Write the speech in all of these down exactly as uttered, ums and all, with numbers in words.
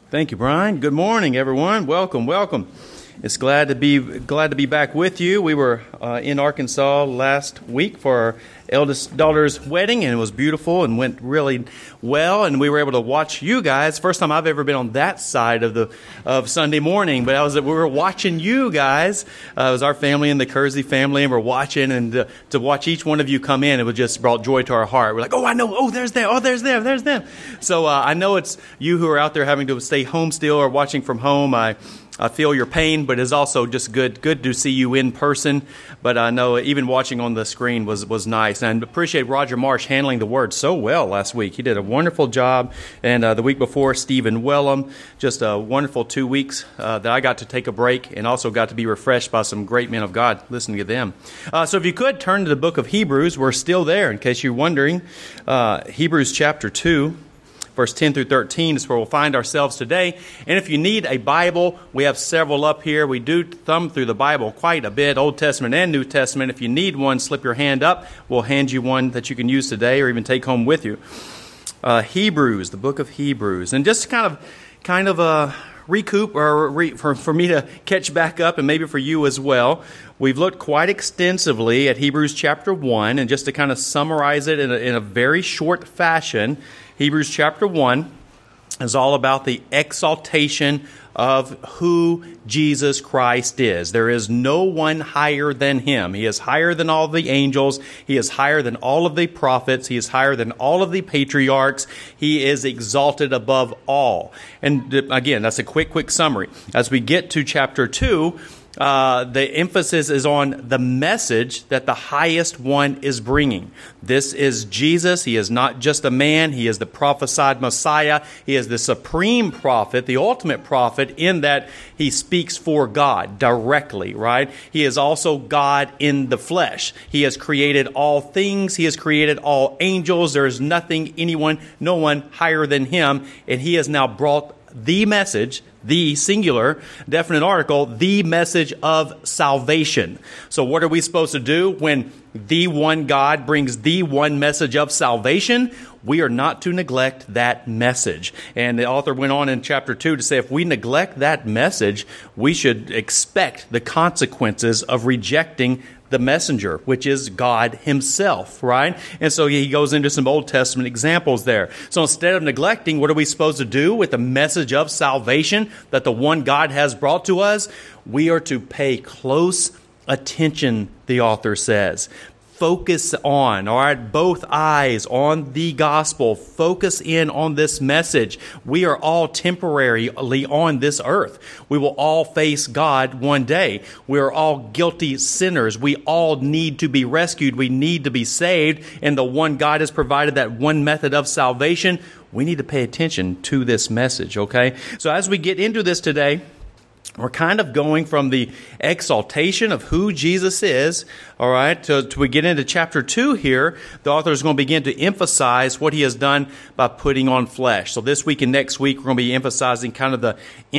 Thank you, Brian. Good morning, everyone. Welcome, welcome. It's glad to be glad to be back with you. We were uh, in Arkansas last week for our eldest daughter's wedding, and it was beautiful and went really well. And we were able to watch you guys. First time I've ever been on that side of the of Sunday morning, but I was we were watching you guys. Uh, it was our family and the Kersey family, and we're watching. And uh, to watch each one of you come in, it was just brought joy to our heart. We're like, oh, I know. Oh, there's them. Oh, there's them. There's them. So uh, I know it's you who are out there having to stay home still or watching from home. I. I feel your pain, but it's also just good good to see you in person. But I know even watching on the screen was, was nice. And I appreciate Roger Marsh handling the word so well last week. He did a wonderful job. And uh, the week before, Stephen Wellham, just a wonderful two weeks uh, that I got to take a break and also got to be refreshed by some great men of God, listening to them. Uh, so if you could, turn to the book of Hebrews. We're still there, in case you're wondering. Uh, Hebrews chapter two. Verse ten through thirteen is where we'll find ourselves today. And if you need a Bible, we have several up here. We do thumb through the Bible quite a bit, Old Testament and New Testament. If you need one, slip your hand up. We'll hand you one that you can use today or even take home with you. Uh, Hebrews, the book of Hebrews. And just kind of kind of a recoup, or re, for, for me to catch back up, and maybe for you as well. We've looked quite extensively at Hebrews chapter one, and just to kind of summarize it in a, in a very short fashion, Hebrews chapter one is all about the exaltation of who Jesus Christ is. There is no one higher than Him. He is higher than all the angels. He is higher than all of the prophets. He is higher than all of the patriarchs. He is exalted above all. And again, that's a quick, quick summary. As we get to chapter two, Uh, the emphasis is on the message that the highest one is bringing. This is Jesus. He is not just a man. He is the prophesied Messiah. He is the supreme prophet, the ultimate prophet, in that he speaks for God directly, right? He is also God in the flesh. He has created all things. He has created all angels. There is nothing, anyone, no one higher than him. And he has now brought the message, the singular, definite article, the message of salvation. So what are we supposed to do when the one God brings the one message of salvation? We are not to neglect that message. And the author went on in chapter two to say if we neglect that message, we should expect the consequences of rejecting the messenger, which is God Himself, right? And so he goes into some Old Testament examples there. So instead of neglecting, what are we supposed to do with the message of salvation that the one God has brought to us? We are to pay close attention, the author says. Focus on, all right, both eyes on the gospel. Focus in on this message. We are all temporarily on this earth. We will all face God one day. We are all guilty sinners. We all need to be rescued. We need to be saved. And the one God has provided, that one method of salvation, we need to pay attention to this message, okay? So as we get into this today, we're kind of going from the exaltation of who Jesus is, all right, to, to we get into chapter two here. The author is going to begin to emphasize what He has done by putting on flesh. So this week and next week, we're going to be emphasizing kind of the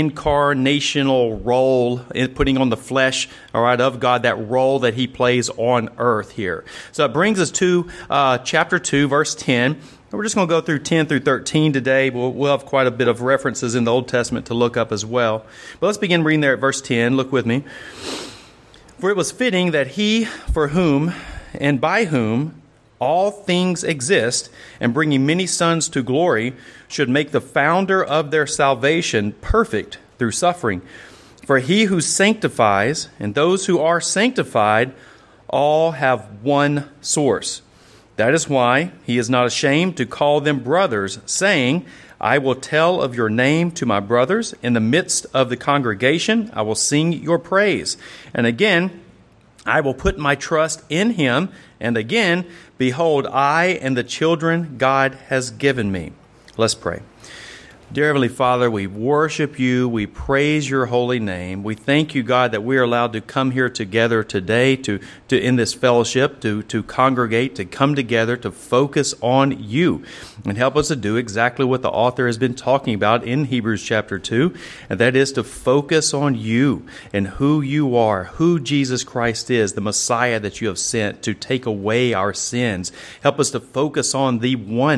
incarnational role in putting on the flesh, all right, of God, that role that He plays on earth here. So it brings us to uh, chapter two, verse ten. We're just going to go through ten through thirteen today. We'll, we'll have quite a bit of references in the Old Testament to look up as well. But let's begin reading there at verse ten. Look with me. For it was fitting that He for whom and by whom all things exist, and bringing many sons to glory, should make the founder of their salvation perfect through suffering. For He who sanctifies and those who are sanctified all have one source. That is why He is not ashamed to call them brothers, saying, I will tell of your name to my brothers. In the midst of the congregation, I will sing your praise. And again, I will put my trust in Him. And again, behold, I and the children God has given me. Let's pray. Dear Heavenly Father, we worship You. We praise Your holy name. We thank You, God, that we are allowed to come here together today to, to in this fellowship, to, to congregate, to come together, to focus on You. And help us to do exactly what the author has been talking about in Hebrews chapter two, and that is to focus on You and who You are, who Jesus Christ is, the Messiah that You have sent to take away our sins. Help us to focus on the one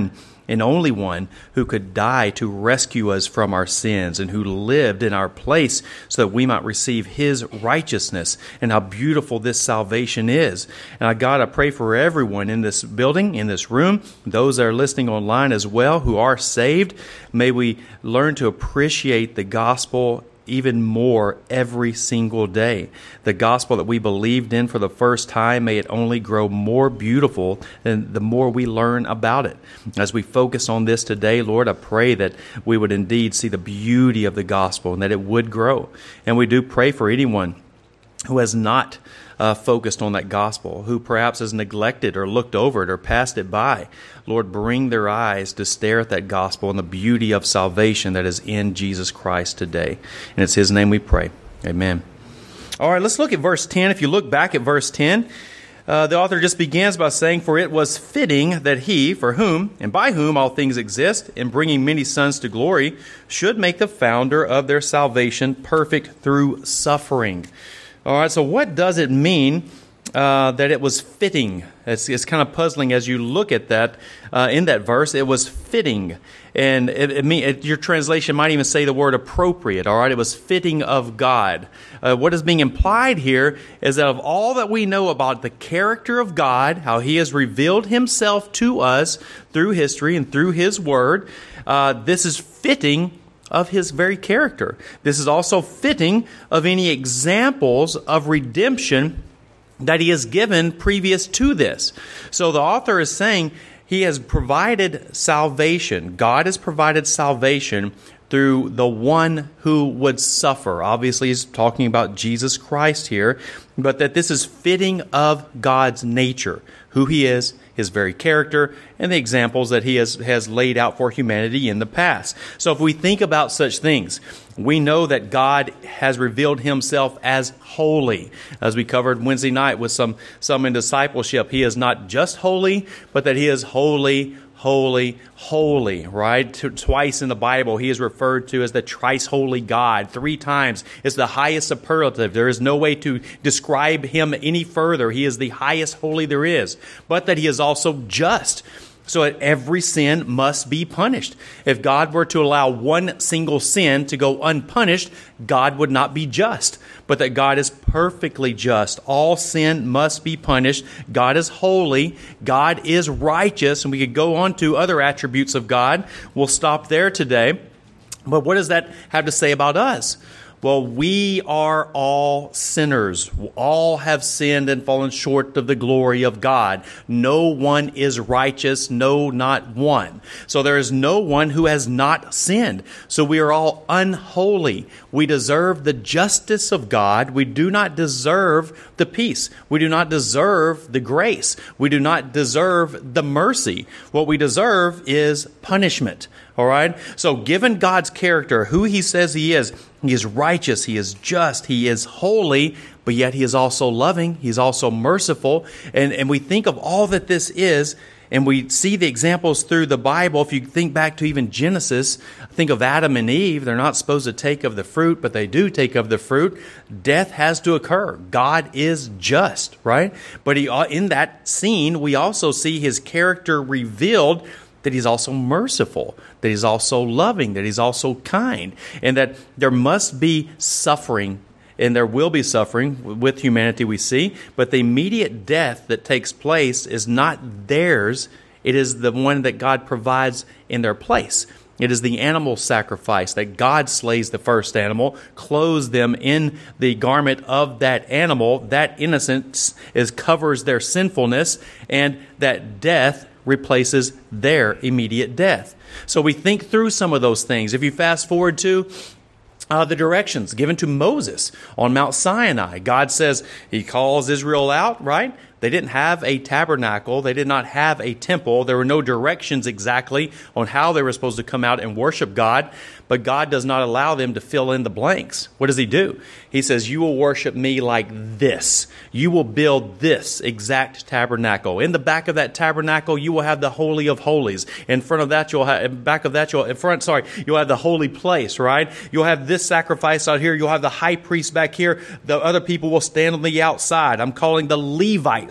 and only one who could die to rescue us from our sins and who lived in our place so that we might receive his righteousness, and how beautiful this salvation is. And I, God, I pray for everyone in this building, in this room, those that are listening online as well who are saved. May we learn to appreciate the gospel even more every single day. The gospel that we believed in for the first time, may it only grow more beautiful and the more we learn about it. As we focus on this today, Lord, I pray that we would indeed see the beauty of the gospel and that it would grow. And we do pray for anyone who has not uh, focused on that gospel, who perhaps has neglected or looked over it or passed it by. Lord, bring their eyes to stare at that gospel and the beauty of salvation that is in Jesus Christ today. And it's his name we pray. Amen. All right, let's look at verse ten. If you look back at verse ten, uh, the author just begins by saying, "For it was fitting that he, for whom and by whom all things exist, in bringing many sons to glory, should make the founder of their salvation perfect through suffering." All right, so what does it mean uh, that it was fitting? It's, it's kind of puzzling as you look at that uh, in that verse. It was fitting, and it, it mean, it, your translation might even say the word appropriate. All right, it was fitting of God. Uh, what is being implied here is that of all that we know about the character of God, how he has revealed himself to us through history and through his word, uh, this is fitting of his very character. This is also fitting of any examples of redemption that he has given previous to this. So the author is saying he has provided salvation. God has provided salvation through the one who would suffer. Obviously, he's talking about Jesus Christ here, but that this is fitting of God's nature, who he is, his very character, and the examples that he has, has laid out for humanity in the past. So if we think about such things, we know that God has revealed himself as holy. As we covered Wednesday night with some, some in discipleship, he is not just holy, but that he is holy, holy, holy, right? Twice in the Bible, he is referred to as the thrice holy God. Three times is the highest superlative. There is no way to describe him any further. He is the highest holy there is, but that he is also just. So that every sin must be punished. If God were to allow one single sin to go unpunished, God would not be just. But that God is perfectly just. All sin must be punished. God is holy. God is righteous. And we could go on to other attributes of God. We'll stop there today. But what does that have to say about us? Well, we are all sinners. All have sinned and fallen short of the glory of God. No one is righteous, no, not one. So there is no one who has not sinned. So we are all unholy. We deserve the justice of God. We do not deserve the peace. We do not deserve the grace. We do not deserve the mercy. What we deserve is punishment. All right? So given God's character, who he says he is, he is righteous, he is just, he is holy, but yet he is also loving, he is also merciful. And, and we think of all that this is, and we see the examples through the Bible. If you think back to even Genesis, think of Adam and Eve. They're not supposed to take of the fruit, but they do take of the fruit. Death has to occur. God is just, right? But he, in that scene, we also see his character revealed, that he's also merciful, that he's also loving, that he's also kind, and that there must be suffering, and there will be suffering with humanity we see, but the immediate death that takes place is not theirs. It is the one that God provides in their place. It is the animal sacrifice that God slays the first animal, clothes them in the garment of that animal. That innocence is covers their sinfulness, and that death replaces their immediate death. So we think through some of those things. If you fast forward to uh, the directions given to Moses on Mount Sinai, God says he calls Israel out, right? They didn't have a tabernacle. They did not have a temple. There were no directions exactly on how they were supposed to come out and worship God. But God does not allow them to fill in the blanks. What does he do? He says, you will worship me like this. You will build this exact tabernacle. In the back of that tabernacle, you will have the Holy of Holies. In front of that, you'll have, in back of that, you'll, in front, sorry, you'll have the holy place, right? You'll have this sacrifice out here. You'll have the high priest back here. The other people will stand on the outside. I'm calling the Levites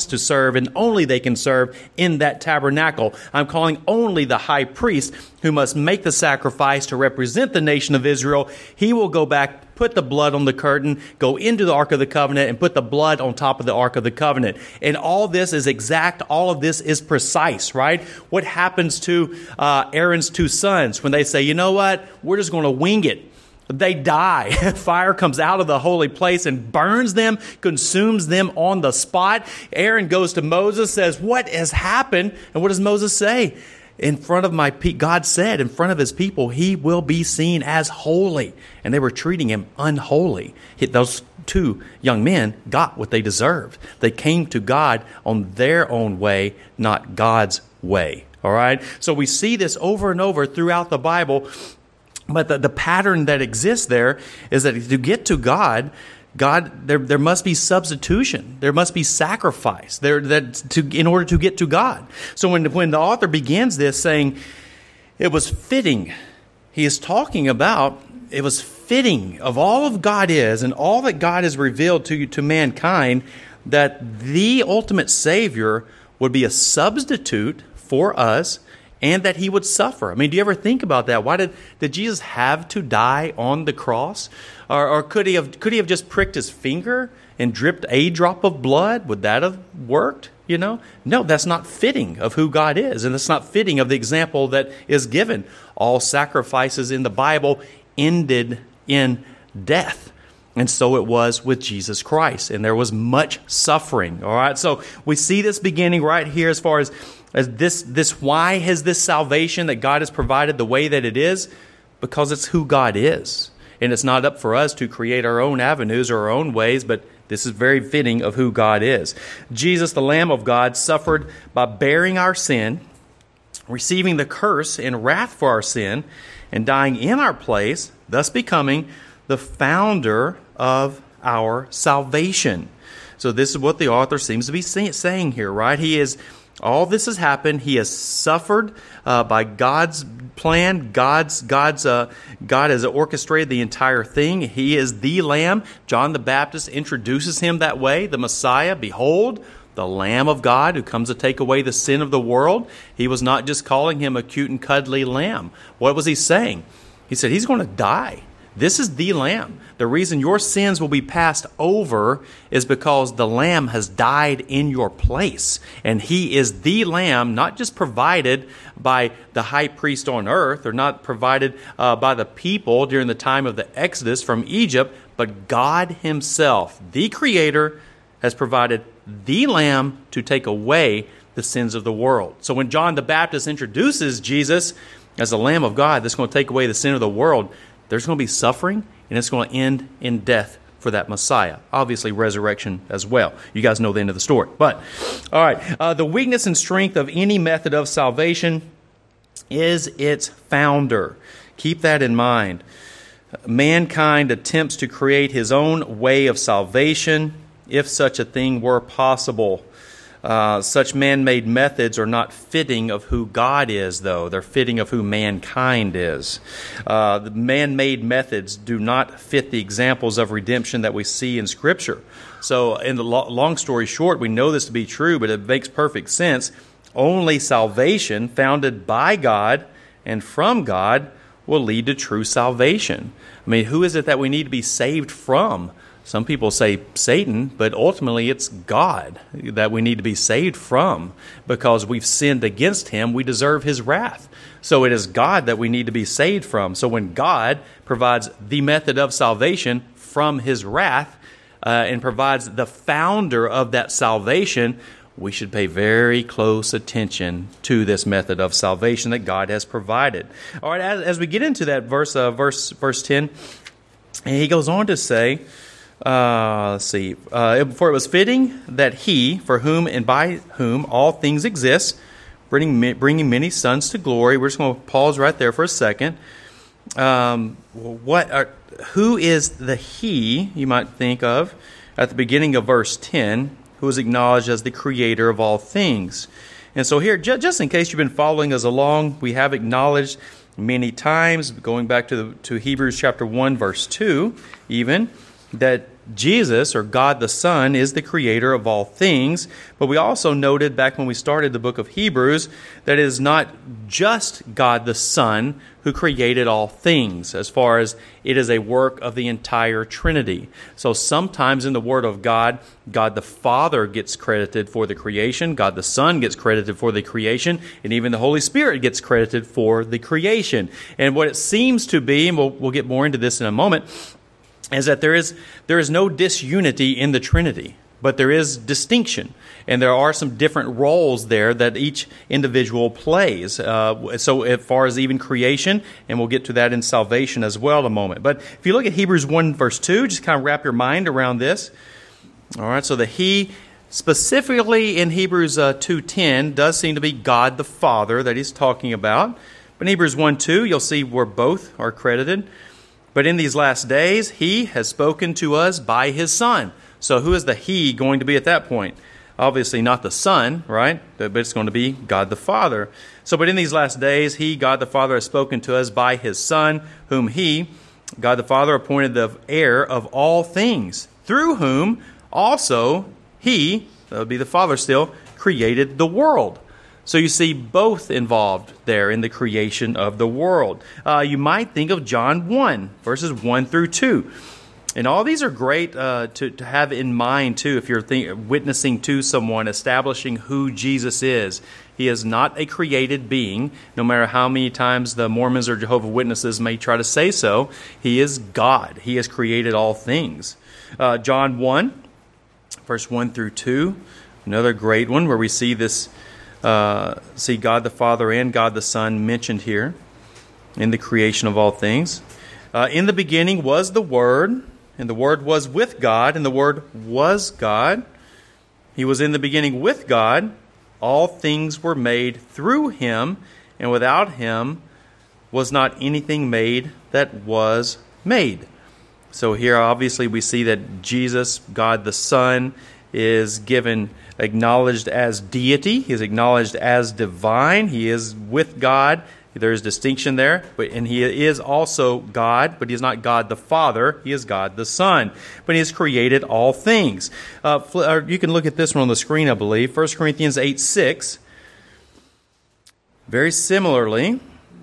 wants to serve, and only they can serve in that tabernacle. I'm calling only the high priest who must make the sacrifice to represent the nation of Israel. He will go back, put the blood on the curtain, go into the Ark of the Covenant, and put the blood on top of the Ark of the Covenant. And all this is exact. All of this is precise, right? What happens to uh, Aaron's two sons when they say, you know what, we're just going to wing it? They die. Fire comes out of the holy place and burns them, consumes them on the spot. Aaron goes to Moses, says, what has happened? And what does Moses say? In front of my people, God said, in front of his people, he will be seen as holy. And they were treating him unholy. Those two young men got what they deserved. They came to God on their own way, not God's way. All right? So we see this over and over throughout the Bible. But the, the pattern that exists there is that to get to God, God, there there must be substitution. There must be sacrifice. There that to in order to get to God. So when when the author begins this saying it was fitting, he is talking about it was fitting of all of God is and all that God has revealed to to mankind, that the ultimate Savior would be a substitute for us, and that he would suffer. I mean, do you ever think about that? Why did, did Jesus have to die on the cross? Or, or could he have could he have just pricked his finger and dripped a drop of blood? Would that have worked? You know? No, that's not fitting of who God is. And that's not fitting of the example that is given. All sacrifices in the Bible ended in death. And so it was with Jesus Christ. And there was much suffering. All right? So we see this beginning right here as far as As this, this, why has this salvation that God has provided the way that it is? Because it's who God is. And it's not up for us to create our own avenues or our own ways, but this is very fitting of who God is. Jesus, the Lamb of God, suffered by bearing our sin, receiving the curse and wrath for our sin, and dying in our place, thus becoming the founder of our salvation. So this is what the author seems to be saying here, right? He is... All this has happened. He has suffered uh, by God's plan. God's God's uh, God has orchestrated the entire thing. He is the Lamb. John the Baptist introduces him that way. The Messiah, behold, the Lamb of God who comes to take away the sin of the world. He was not just calling him a cute and cuddly lamb. What was he saying? He said he's going to die. This is the Lamb. The reason your sins will be passed over is because the Lamb has died in your place. And he is the Lamb, not just provided by the high priest on earth, or not provided uh, by the people during the time of the Exodus from Egypt, but God himself, the Creator, has provided the Lamb to take away the sins of the world. So when John the Baptist introduces Jesus as the Lamb of God that's going to take away the sin of the world, there's going to be suffering, and it's going to end in death for that Messiah. Obviously, resurrection as well. You guys know the end of the story. But, all right, uh, the weakness and strength of any method of salvation is its founder. Keep that in mind. Mankind attempts to create his own way of salvation, if such a thing were possible. Uh, such man-made methods are not fitting of who God is, though. They're fitting of who mankind is. Uh, the man-made methods do not fit the examples of redemption that we see in Scripture. So, in the lo- long story short, we know this to be true, but it makes perfect sense. Only salvation founded by God and from God will lead to true salvation. I mean, who is it that we need to be saved from? Some people say Satan, but ultimately it's God that we need to be saved from, because we've sinned against him. We deserve his wrath. So it is God that we need to be saved from. So when God provides the method of salvation from his wrath uh, and provides the founder of that salvation, we should pay very close attention to this method of salvation that God has provided. All right, as, as we get into that verse, uh, verse, verse ten, and he goes on to say, Uh, let's see. Uh, for it was fitting that he, for whom and by whom all things exist, bringing bringing many sons to glory. We're just going to pause right there for a second. Um, what? Are, who is the he? You might think of at the beginning of verse ten, who is acknowledged as the creator of all things. And so here, just in case you've been following us along, we have acknowledged many times, going back to the, to Hebrews chapter one, verse two, even, that Jesus, or God the Son, is the creator of all things. But we also noted back when we started the book of Hebrews that it is not just God the Son who created all things, as far as it is a work of the entire Trinity. So sometimes in the Word of God, God the Father gets credited for the creation, God the Son gets credited for the creation, and even the Holy Spirit gets credited for the creation. And what it seems to be, and we'll, we'll get more into this in a moment, is that there is there is no disunity in the Trinity, but there is distinction. And there are some different roles there that each individual plays. Uh, so as far as even creation, and we'll get to that in salvation as well in a moment. But if you look at Hebrews one verse two, just kind of wrap your mind around this. All right, so the He, specifically in Hebrews uh, two ten, does seem to be God the Father that he's talking about. But in Hebrews one two, you'll see where both are credited. But in these last days, He has spoken to us by His Son. So who is the He going to be at that point? Obviously not the Son, right? But it's going to be God the Father. So, but in these last days, He, God the Father, has spoken to us by His Son, whom He, God the Father, appointed the heir of all things, through whom also He, that would be the Father still, created the world. So you see both involved there in the creation of the world. Uh, you might think of John one, verses one through two. And all these are great uh, to, to have in mind, too, if you're think, witnessing to someone, establishing who Jesus is. He is not a created being, no matter how many times the Mormons or Jehovah's Witnesses may try to say so. He is God. He has created all things. Uh, John one, verse one through two, another great one where we see this, uh, see God the Father and God the Son mentioned here in the creation of all things. Uh, in the beginning was the Word, and the Word was with God, and the Word was God. He was in the beginning with God. All things were made through Him, and without Him was not anything made that was made. So here obviously we see that Jesus, God the Son, is given, acknowledged as deity. He is acknowledged as divine. He is with God. There is distinction there, but and He is also God, but He is not God the Father. He is God the Son. But He has created all things. Uh, or you can look at this one on the screen, I believe. First Corinthians eight six. Very similarly,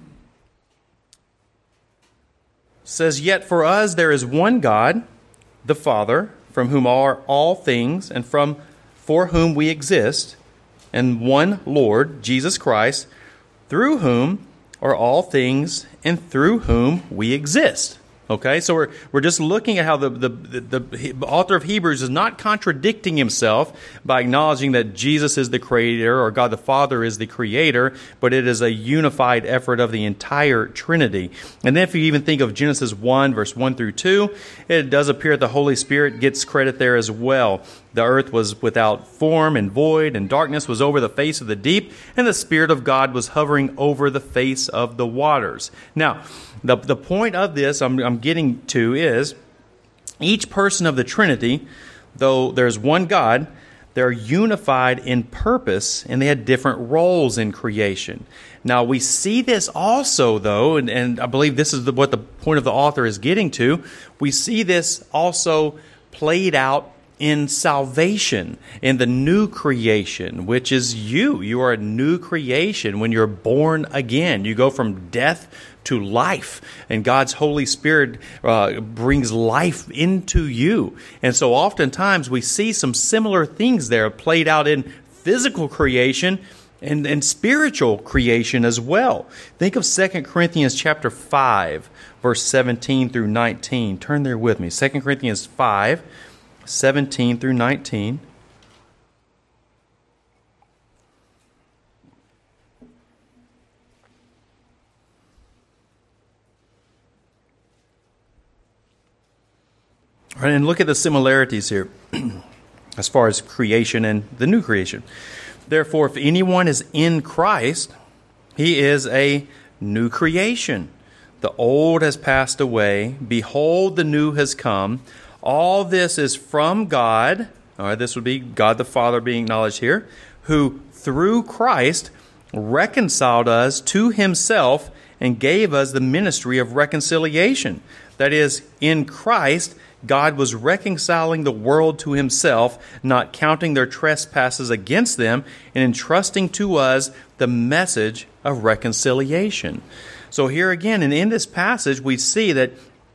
says, "Yet for us there is one God, the Father, from whom are all things, and from for whom we exist, and one Lord, Jesus Christ, through whom are all things, and through whom we exist." Okay, so we're we're just looking at how the, the, the, the author of Hebrews is not contradicting himself by acknowledging that Jesus is the creator or God the Father is the creator, but it is a unified effort of the entire Trinity. And then if you even think of Genesis one, verse one through two, it does appear that the Holy Spirit gets credit there as well. The earth was without form and void, and darkness was over the face of the deep, and the Spirit of God was hovering over the face of the waters. Now, the, the point of this I'm, I'm getting to is each person of the Trinity, though there's one God, they're unified in purpose, and they had different roles in creation. Now, we see this also, though, and, and I believe this is the, what the point of the author is getting to, we see this also played out in salvation, in the new creation, which is you. You are a new creation when you're born again. You go from death to life, and God's Holy Spirit uh, brings life into you. And so oftentimes we see some similar things there played out in physical creation and, and spiritual creation as well. Think of Second Corinthians chapter five, verse seventeen through nineteen. Turn there with me. Second Corinthians five, seventeen through nineteen. All right, and look at the similarities here as far as creation and the new creation. "Therefore, if anyone is in Christ, he is a new creation. The old has passed away. Behold, the new has come. All this is from God," all right, this would be God the Father being acknowledged here, "who through Christ reconciled us to Himself and gave us the ministry of reconciliation." That is, in Christ, God was reconciling the world to himself, not counting their trespasses against them, and entrusting to us the message of reconciliation. So here again, and in this passage, we see that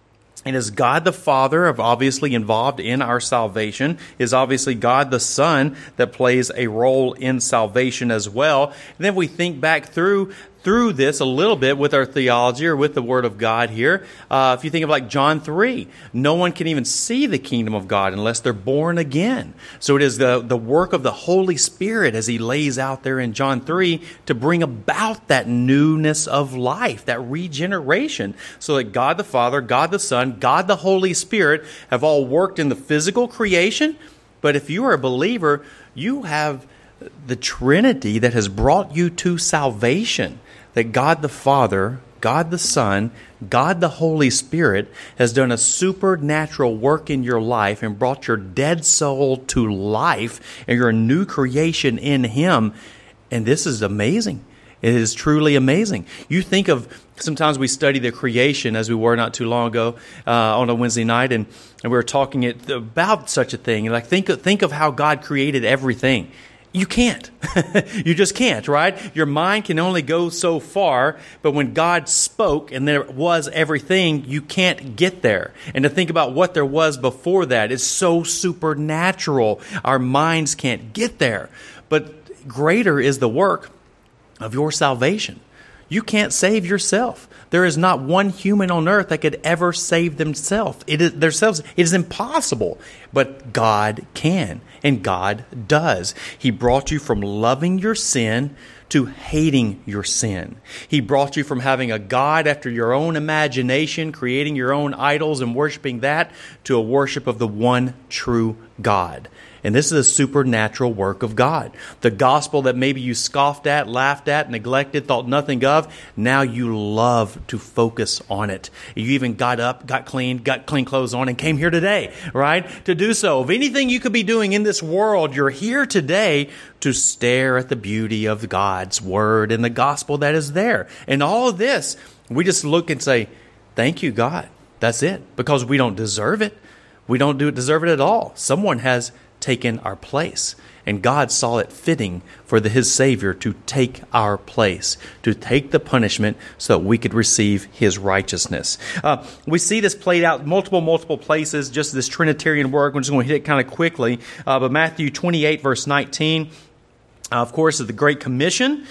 it is God the Father obviously involved in our salvation. It is obviously God the Son that plays a role in salvation as well. And then we think back through through this a little bit with our theology or with the Word of God here. Uh, if you think of like John three, no one can even see the kingdom of God unless they're born again. So it is the, the work of the Holy Spirit as he lays out there in John three to bring about that newness of life, that regeneration, so that God the Father, God the Son, God the Holy Spirit have all worked in the physical creation. But if you are a believer, you have the Trinity that has brought you to salvation. That God the Father, God the Son, God the Holy Spirit has done a supernatural work in your life and brought your dead soul to life, and you're a new creation in Him. And this is amazing. It is truly amazing. You think of, sometimes we study the creation as we were not too long ago uh, on a Wednesday night, and, and we were talking it, about such a thing. And like think, think of how God created everything. You can't. You just can't, right? Your mind can only go so far, but when God spoke and there was everything, you can't get there. And to think about what there was before that is so supernatural. Our minds can't get there. But greater is the work of your salvation. You can't save yourself. There is not one human on earth that could ever save themselves. It is themselves. It is impossible. But God can, and God does. He brought you from loving your sin to hating your sin. He brought you from having a God after your own imagination, creating your own idols and worshiping that, to a worship of the one true God. And this is a supernatural work of God. The gospel that maybe you scoffed at, laughed at, neglected, thought nothing of, now you love to focus on it. You even got up, got clean, got clean clothes on, and came here today, right, to do so. If anything you could be doing in this world, you're here today to stare at the beauty of God's Word and the gospel that is there. And all of this, we just look and say, thank you, God. That's it. Because we don't deserve it. We don't do deserve it at all. Someone has taken our place. And God saw it fitting for the, His Savior to take our place, to take the punishment so that we could receive His righteousness. Uh, we see this played out multiple, multiple places, just this Trinitarian work. I'm just going to hit it kind of quickly. Uh, but Matthew twenty-eight, verse nineteen, uh, of course, is the Great Commission.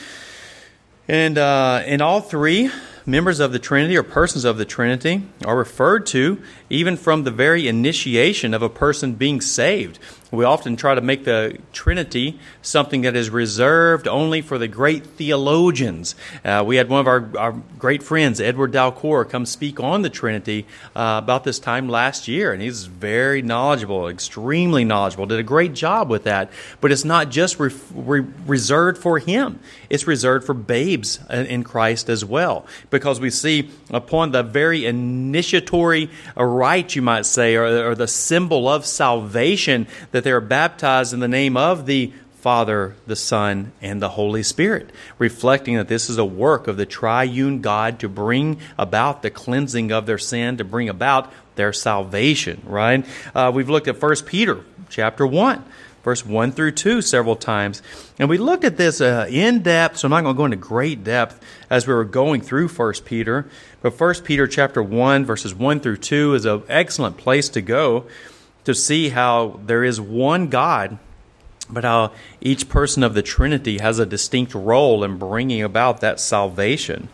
And uh, in all three, members of the Trinity or persons of the Trinity are referred to even from the very initiation of a person being saved. We often try to make the Trinity something that is reserved only for the great theologians. Uh, we had one of our, our great friends, Edward Dalcour, come speak on the Trinity uh, about this time last year, and he's very knowledgeable, extremely knowledgeable, did a great job with that. But it's not just re- re- reserved for him. It's reserved for babes in Christ as well, because we see upon the very initiatory rite, you might say, or, or the symbol of salvation, that they are baptized in the name of the Father, the Son, and the Holy Spirit, reflecting that this is a work of the triune God to bring about the cleansing of their sin, to bring about their salvation, right? Uh, we've looked at First Peter chapter one, verse one through two several times. And we looked at this uh, in depth, so I'm not going to go into great depth as we were going through First Peter. But First Peter chapter one, verses one through two is an excellent place to go to see how there is one God, but how each person of the Trinity has a distinct role in bringing about that salvation.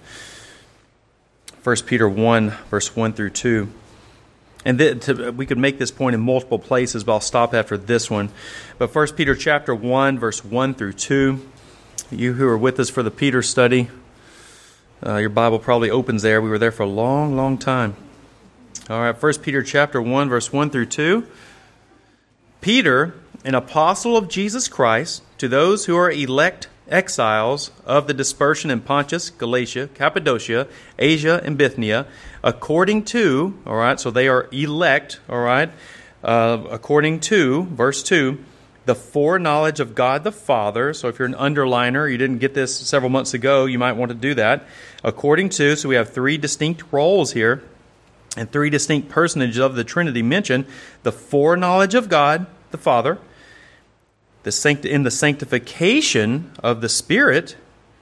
First Peter one, verse one through two. And th- to, we could make this point in multiple places, but I'll stop after this one. But First Peter chapter one, verse one through two. You who are with us for the Peter study, uh, your Bible probably opens there. We were there for a long, long time. All right, First Peter chapter one, verse one through two. Peter, an apostle of Jesus Christ, to those who are elect exiles of the dispersion in Pontus, Galatia, Cappadocia, Asia, and Bithynia, according to, all right, so they are elect, all right, uh, according to, verse two, the foreknowledge of God the Father. So if you're an underliner, you didn't get this several months ago, you might want to do that. According to, so we have three distinct roles here. and three distinct personages of the Trinity mentioned: the foreknowledge of God, the Father, the sanct- in the sanctification of the Spirit,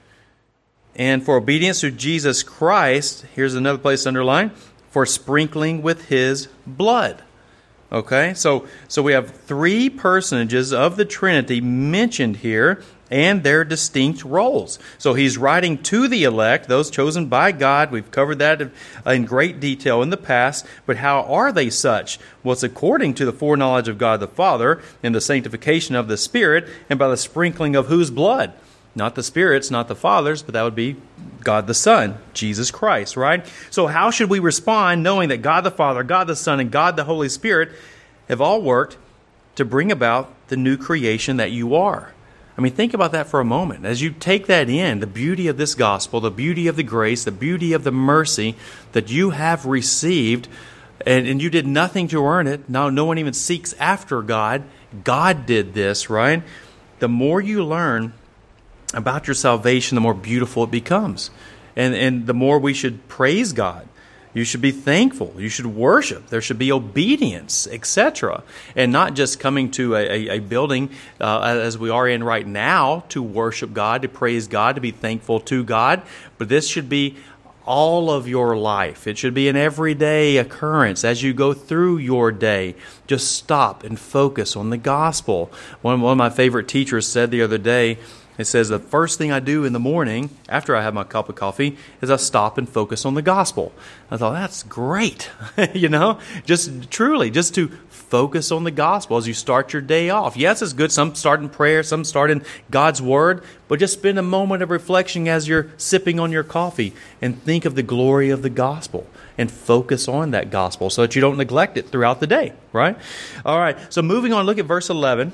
and for obedience to Jesus Christ, here's another place to underline, for sprinkling with His blood. Okay, so so we have three personages of the Trinity mentioned here, and their distinct roles. So he's writing to the elect, those chosen by God. We've covered that in great detail in the past. But how are they such? Well, it's according to the foreknowledge of God the Father, and the sanctification of the Spirit, and by the sprinkling of whose blood? Not the Spirit's, not the Father's, but that would be God the Son, Jesus Christ, right? So how should we respond knowing that God the Father, God the Son, and God the Holy Spirit have all worked to bring about the new creation that you are? I mean, think about that for a moment. As you take that in, the beauty of this gospel, the beauty of the grace, the beauty of the mercy that you have received, and, and you did nothing to earn it. Now, no one even seeks after God. God did this, right? The more you learn about your salvation, the more beautiful it becomes. And, and the more we should praise God. You should be thankful. You should worship. There should be obedience, et cetera. And not just coming to a, a, a building uh, as we are in right now to worship God, to praise God, to be thankful to God. But this should be all of your life. It should be an everyday occurrence as you go through your day. Just stop and focus on the gospel. One, one of my favorite teachers said the other day, it says, the first thing I do in the morning after I have my cup of coffee is I stop and focus on the gospel. I thought, that's great. you know, just truly, just to focus on the gospel as you start your day off. Yes, it's good. Some start in prayer, some start in God's word, but just spend a moment of reflection as you're sipping on your coffee and think of the glory of the gospel and focus on that gospel so that you don't neglect it throughout the day, right? All right, so moving on, look at verse eleven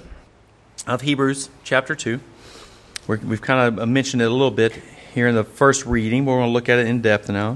of Hebrews chapter two. We're, we've kind of mentioned it a little bit here in the first reading. We're going to look at it in depth now.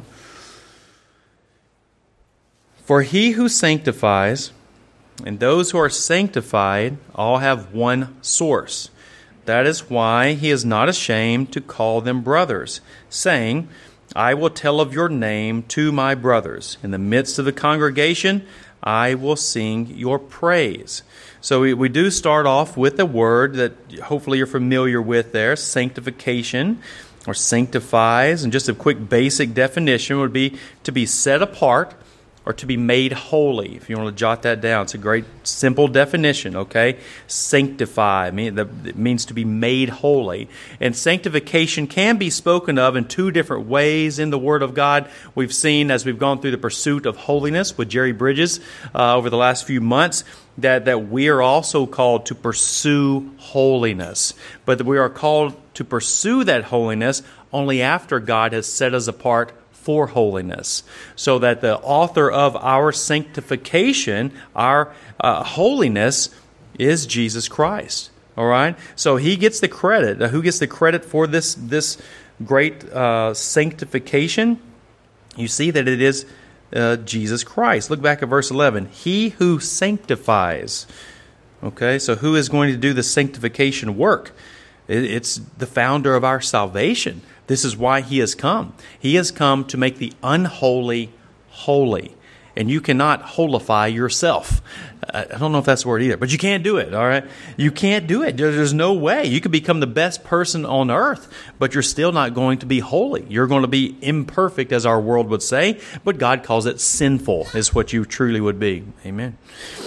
For he who sanctifies and those who are sanctified all have one source. That is why he is not ashamed to call them brothers, saying, I will tell of your name to my brothers. In the midst of the congregation, I will sing your praise. So we, we do start off with a word that hopefully you're familiar with there, sanctification or sanctifies. And just a quick basic definition would be to be set apart or to be made holy. If you want to jot that down, it's a great simple definition, okay? Sanctify, it means to be made holy. And sanctification can be spoken of in two different ways in the Word of God. We've seen as we've gone through the pursuit of holiness with Jerry Bridges uh, over the last few months, that, that we are also called to pursue holiness. But we are called to pursue that holiness only after God has set us apart for holiness, so that the author of our sanctification, our uh, holiness, is Jesus Christ. All right, so He gets the credit. Uh, who gets the credit for this this great uh, sanctification? You see that it is uh, Jesus Christ. Look back at verse eleven. He who sanctifies. Okay, so who is going to do the sanctification work? It, it's the founder of our salvation. This is why He has come. He has come to make the unholy holy. And you cannot holify yourself. I don't know if that's the word either, but you can't do it, all right? You can't do it. There's no way. You could become the best person on earth, but you're still not going to be holy. You're going to be imperfect, as our world would say, but God calls it sinful, is what you truly would be. Amen.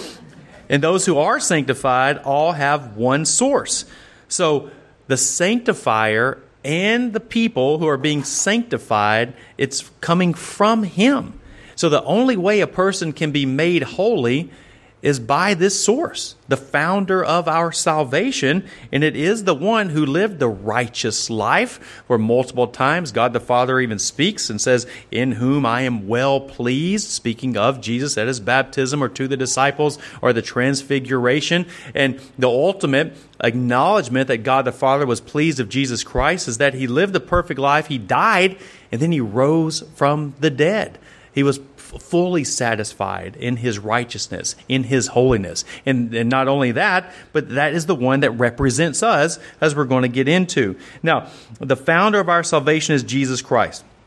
And those who are sanctified all have one source. So the sanctifier and the people who are being sanctified, it's coming from Him. So the only way a person can be made holy is by this source, the founder of our salvation, and it is the one who lived the righteous life, where multiple times God the Father even speaks and says, in whom I am well pleased, speaking of Jesus at His baptism or to the disciples or the transfiguration. And the ultimate acknowledgement that God the Father was pleased of Jesus Christ is that He lived the perfect life, He died, and then He rose from the dead. He was fully satisfied in His righteousness, in His holiness. And, and not only that, but that is the one that represents us, as we're going to get into. Now, the founder of our salvation is Jesus Christ.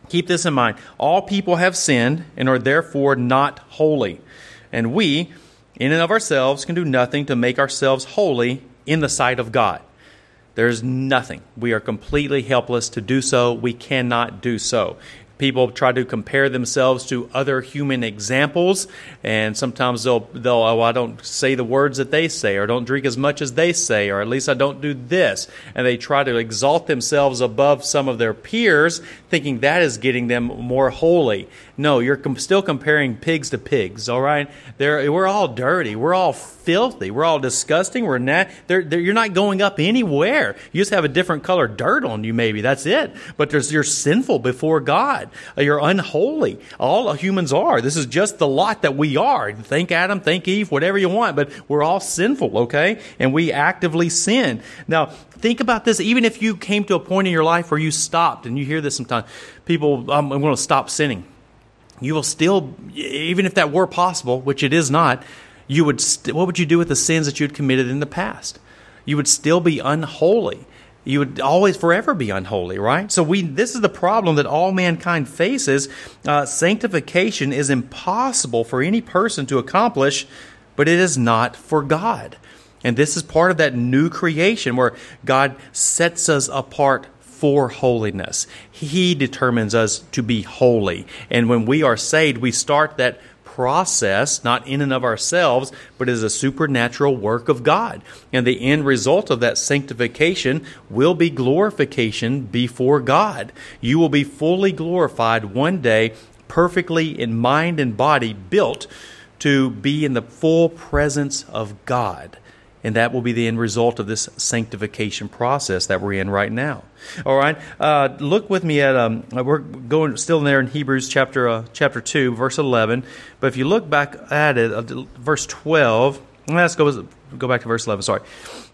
Keep this in mind. All people have sinned and are therefore not holy. And we, in and of ourselves, can do nothing to make ourselves holy in the sight of God. There's nothing. We are completely helpless to do so. We cannot do so. People try to compare themselves to other human examples, and sometimes they'll, they'll, oh, I don't say the words that they say, or don't drink as much as they say, or at least I don't do this. And they try to exalt themselves above some of their peers, thinking that is getting them more holy. No, you're com- still comparing pigs to pigs, all right? They're, we're all dirty. We're all filthy. We're all disgusting. We're not, they're, they're, you're not going up anywhere. You just have a different color dirt on you, maybe. That's it. But there's, you're sinful before God. You're unholy. All humans are. This is just the lot that we are. Think Adam, think Eve, whatever you want, but we're all sinful, okay? And we actively sin. Now, think about this. Even if you came to a point in your life where you stopped, and you hear this sometimes, people, um, I'm going to stop sinning. You will still, even if that were possible, which it is not, you would. St- what would you do with the sins that you had committed in the past? You would still be unholy. You would always forever be unholy, right? So we. This is the problem that all mankind faces. Uh, sanctification is impossible for any person to accomplish, but it is not for God. And this is part of that new creation where God sets us apart for holiness. He determines us to be holy. And when we are saved, we start that process, not in and of ourselves, but as a supernatural work of God. And the end result of that sanctification will be glorification before God. You will be fully glorified one day, perfectly in mind and body, built to be in the full presence of God. And that will be the end result of this sanctification process that we're in right now. All right, uh, look with me at um, we're going still there in Hebrews chapter uh, chapter two, verse eleven. But if you look back at it, uh, verse twelve. Let's go go back to verse eleven. Sorry.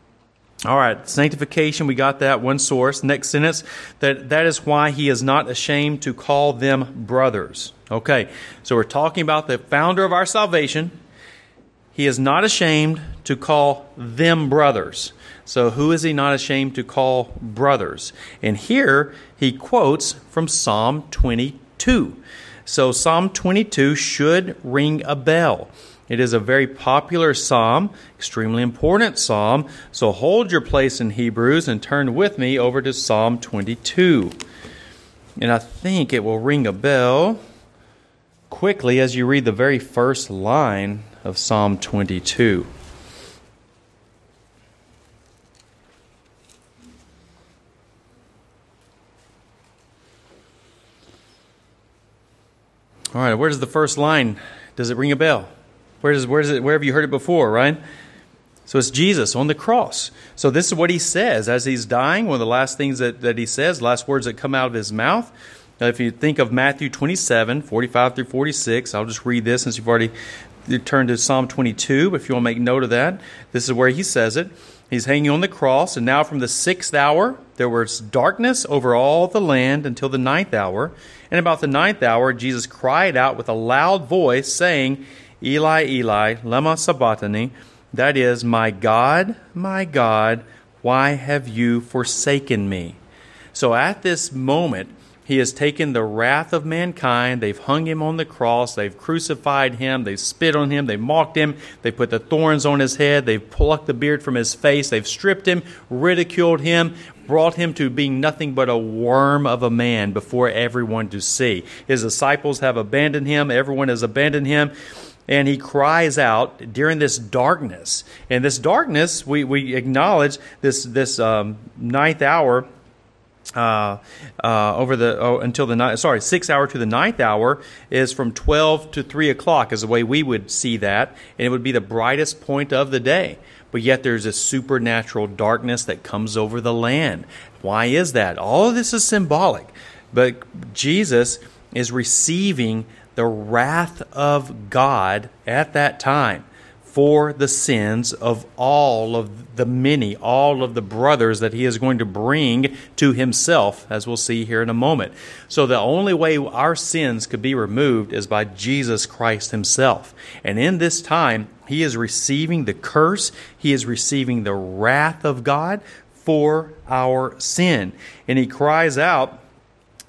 All right, sanctification. We got that one source. Next sentence. That that is why he is not ashamed to call them brothers. Okay, so we're talking about the founder of our salvation. He is not ashamed to call them brothers. So who is he not ashamed to call brothers? And here he quotes from Psalm twenty-two. So Psalm twenty-two should ring a bell. It is a very popular psalm, extremely important psalm. So hold your place in Hebrews and turn with me over to Psalm twenty-two. And I think it will ring a bell quickly as you read the very first line of Psalm twenty-two. All right, where does the first line, does it ring a bell? Where does where is it? Where have you heard it before, right? So it's Jesus on the cross. So this is what he says as he's dying. One of the last things that, that he says, last words that come out of his mouth. Now, if you think of Matthew twenty-seven, forty-five through forty-six, I'll just read this since you've already turned to Psalm twenty-two. But if you want to make note of that, this is where he says it. He's hanging on the cross, and now from the sixth hour there was darkness over all the land until the ninth hour. And about the ninth hour, Jesus cried out with a loud voice, saying, Eli, Eli, lama sabachthani, that is, my God, my God, why have you forsaken me? So at this moment, he has taken the wrath of mankind. They've hung him on the cross. They've crucified him. They've spit on him. They've mocked him. They put the thorns on his head. They've plucked the beard from his face. They've stripped him, ridiculed him, brought him to being nothing but a worm of a man before everyone to see. His disciples have abandoned him. Everyone has abandoned him. And he cries out during this darkness. And this darkness, we, we acknowledge this, this um, ninth hour, Uh, uh, over the oh, until the night. Sorry, six hour to the ninth hour is from twelve to three o'clock, is the way we would see that, and it would be the brightest point of the day. But yet there's a supernatural darkness that comes over the land. Why is that? All of this is symbolic, but Jesus is receiving the wrath of God at that time for the sins of all of the many, all of the brothers that he is going to bring to himself, as we'll see here in a moment. So the only way our sins could be removed is by Jesus Christ himself. And in this time, he is receiving the curse, he is receiving the wrath of God for our sin. And he cries out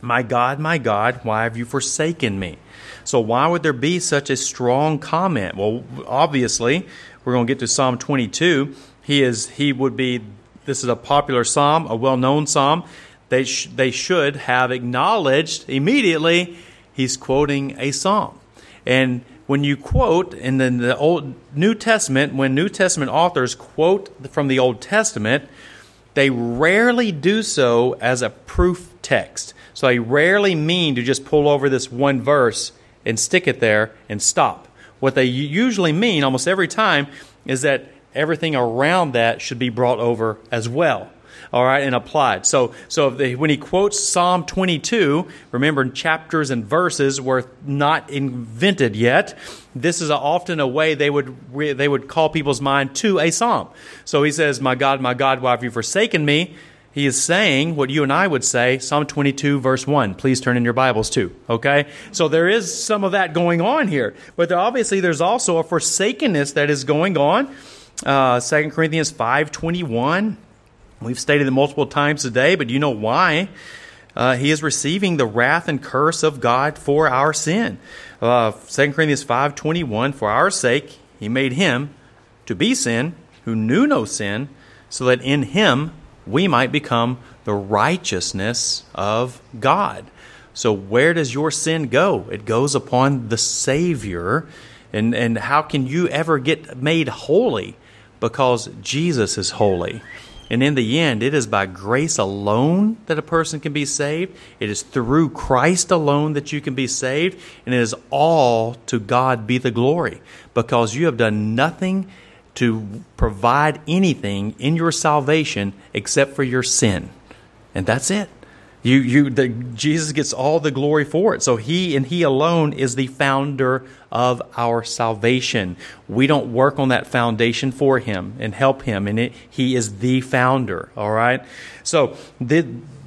My God, my God, why have you forsaken me? So why would there be such a strong comment? Well, obviously, we're going to get to Psalm twenty-two. He is. He would be, this is a popular psalm, a well-known psalm. They, sh- they should have acknowledged immediately he's quoting a psalm. And when you quote in the, the Old New Testament, when New Testament authors quote from the Old Testament, they rarely do so as a proof text. So they rarely mean to just pull over this one verse and stick it there and stop. What they usually mean almost every time is that everything around that should be brought over as well. All right, and applied. So, so if they, when he quotes Psalm twenty-two, remember chapters and verses were not invented yet. This is a, often a way they would they would call people's mind to a psalm. So he says, "My God, my God, why have you forsaken me?" He is saying what you and I would say, Psalm twenty-two, verse one. Please turn in your Bibles too. Okay, so there is some of that going on here, but there, obviously there's also a forsakenness that is going on. Uh, Second Corinthians five twenty-one. We've stated it multiple times today, but you know why? Uh, he is receiving the wrath and curse of God for our sin. Uh, Second Corinthians five twenty-one, for our sake he made him to be sin who knew no sin, so that in him we might become the righteousness of God. So where does your sin go? It goes upon the Savior. And, and how can you ever get made holy? Because Jesus is holy. And in the end, it is by grace alone that a person can be saved. It is through Christ alone that you can be saved. And it is all to God be the glory, because you have done nothing to provide anything in your salvation except for your sin. And that's it. You, you, the, Jesus gets all the glory for it. So He and He alone is the founder of our salvation. We don't work on that foundation for Him and help Him. And it, He is the founder. All right. So the,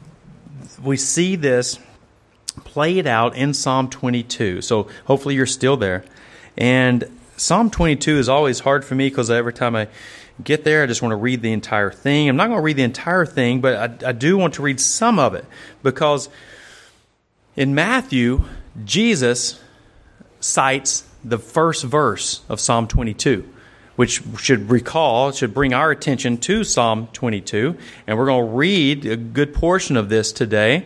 we see this played out in Psalm twenty-two. So hopefully you're still there. And Psalm twenty-two is always hard for me because every time I get there, I just want to read the entire thing. I'm not going to read the entire thing, but I, I do want to read some of it, because in Matthew, Jesus cites the first verse of Psalm twenty-two, which should recall, should bring our attention to Psalm twenty-two, and we're going to read a good portion of this today.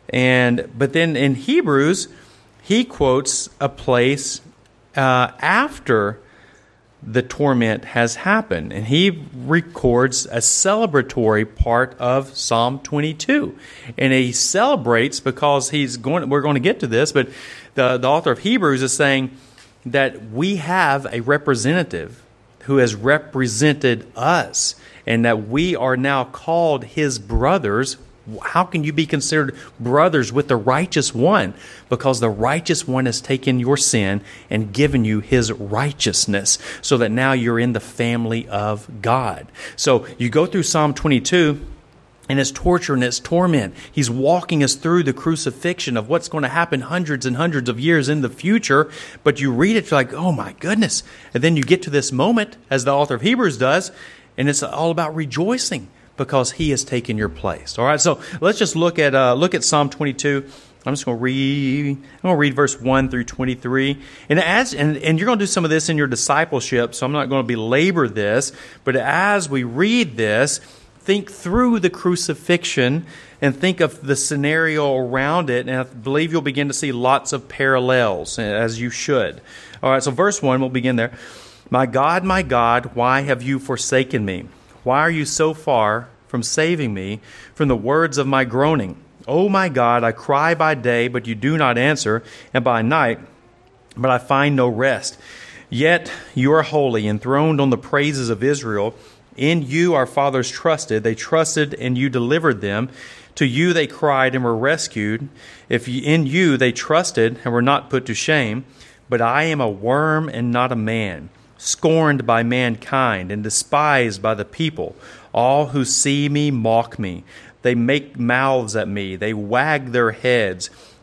And but then in Hebrews, he quotes a place uh, after the torment has happened, and he records a celebratory part of Psalm twenty-two, and he celebrates because he's going. We're going to get to this, but the, the author of Hebrews is saying that we have a representative who has represented us, and that we are now called his brothers. How can you be considered brothers with the righteous one? Because the righteous one has taken your sin and given you his righteousness, so that now you're in the family of God. So you go through Psalm twenty-two, and it's torture and it's torment. He's walking us through the crucifixion of what's going to happen hundreds and hundreds of years in the future. But you read it, you're like, oh my goodness. And then you get to this moment, as the author of Hebrews does, and it's all about rejoicing, because he has taken your place. All right, so let's just look at uh, look at Psalm twenty-two. I'm just going to read. I'm going to read verse one through twenty-three, and as and, and you're going to do some of this in your discipleship. So I'm not going to belabor this, but as we read this, think through the crucifixion and think of the scenario around it, and I believe you'll begin to see lots of parallels, as you should. All right, so verse one, we'll begin there. My God, my God, why have you forsaken me? Why are you so far from saving me from the words of my groaning? O my God, I cry by day, but you do not answer, and by night, but I find no rest. Yet you are holy, enthroned on the praises of Israel. In you our fathers trusted. They trusted, and you delivered them. To you they cried and were rescued. If in you they trusted and were not put to shame. But I am a worm and not a man, scorned by mankind and despised by the people. All who see me mock me. They make mouths at me. They wag their heads.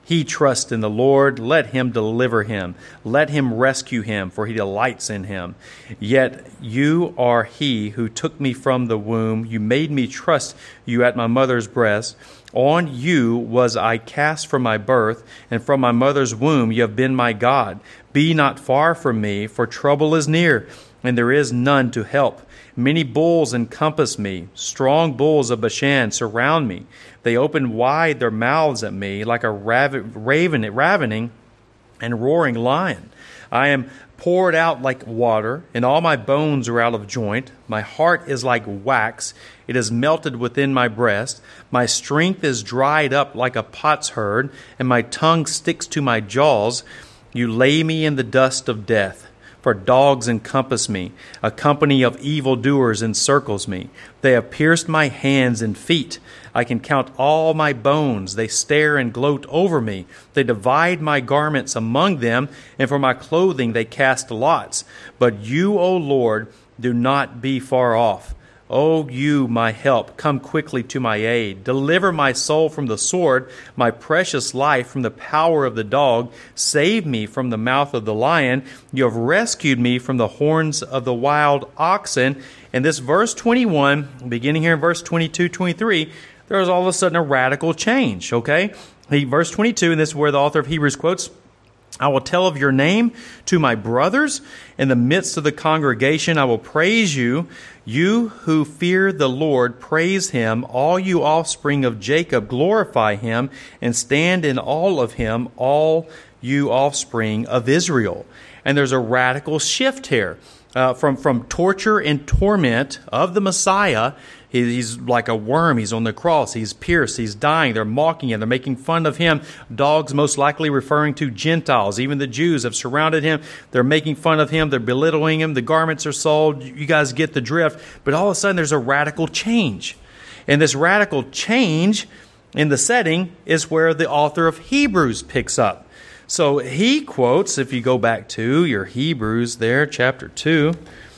He trusts in the Lord. Let him deliver him. Let him rescue him, for he delights in him. Yet you are he who took me from the womb. You made me trust you at my mother's breast. On you was I cast from my birth, and from my mother's womb you have been my God. Be not far from me, for trouble is near, and there is none to help. Many bulls encompass me. Strong bulls of Bashan surround me. They open wide their mouths at me like a raven, raven ravening and roaring lion. I am poured out like water, and all my bones are out of joint. My heart is like wax. It is melted within my breast. My strength is dried up like a potsherd, and my tongue sticks to my jaws. You lay me in the dust of death. For dogs encompass me. A company of evildoers encircles me. They have pierced my hands and feet. I can count all my bones. They stare and gloat over me. They divide my garments among them, and for my clothing they cast lots. But you, O Lord, do not be far off. O you, my help, come quickly to my aid. Deliver my soul from the sword, my precious life from the power of the dog. Save me from the mouth of the lion. You have rescued me from the horns of the wild oxen. And this verse twenty-one, beginning here in verse twenty-two, twenty-three, there is all of a sudden a radical change, okay? He, verse twenty-two, and this is where the author of Hebrews quotes, I will tell of your name to my brothers. In the midst of the congregation, I will praise you. You who fear the Lord, praise him. All you offspring of Jacob, glorify him, and stand in awe of him, all you offspring of Israel. And there's a radical shift here. Uh, from, from torture and torment of the Messiah. He, he's like a worm. He's on the cross. He's pierced. He's dying. They're mocking him. They're making fun of him. Dogs, most likely referring to Gentiles. Even the Jews have surrounded him. They're making fun of him. They're belittling him. The garments are sold. You guys get the drift. But all of a sudden, there's a radical change. And this radical change in the setting is where the author of Hebrews picks up. So he quotes, if you go back to your Hebrews there, chapter two.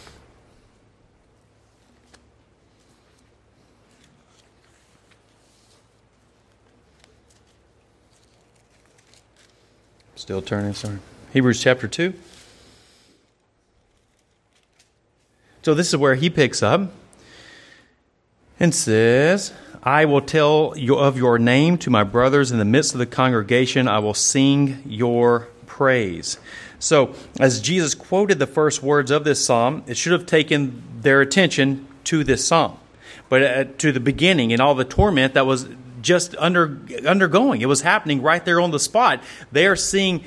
Still turning, sorry. Hebrews chapter two. So this is where he picks up and says, I will tell you of your name to my brothers in the midst of the congregation. I will sing your praise. So, as Jesus quoted the first words of this psalm, it should have taken their attention to this psalm. But uh, to the beginning and all the torment that was just under undergoing. It was happening right there on the spot. They are seeing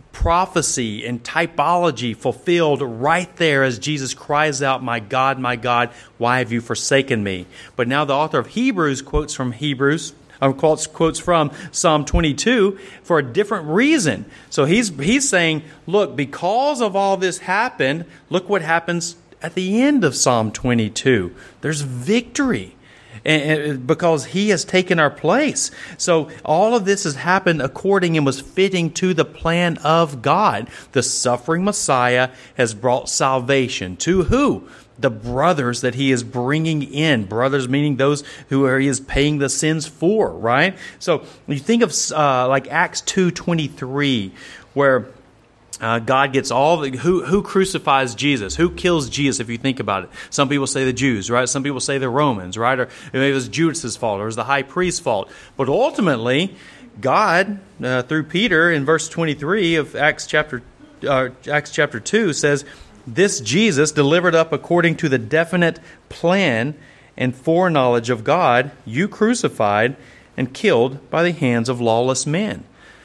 prophecy and typology fulfilled right there as Jesus cries out, my God, my God, why have you forsaken me? But now the author of Hebrews quotes from Hebrews, or quotes, quotes from Psalm twenty-two for a different reason. So he's he's saying, look, because of all this happened, look what happens at the end of Psalm twenty-two. There's victory. And because he has taken our place. So all of this has happened according and was fitting to the plan of God. The suffering Messiah has brought salvation to who? The brothers that he is bringing in. Brothers meaning those who he is paying the sins for, right? So you think of uh, like Acts two twenty-three, where Uh, God gets all the, who who crucifies Jesus? Who kills Jesus? If you think about it, some people say the Jews, right? Some people say the Romans, right? Or maybe it was Judas's fault, or it was the high priest's fault. But ultimately, God, uh, through Peter, in verse twenty-three of Acts chapter uh, Acts chapter two, says, "This Jesus, delivered up according to the definite plan and foreknowledge of God, you crucified and killed by the hands of lawless men."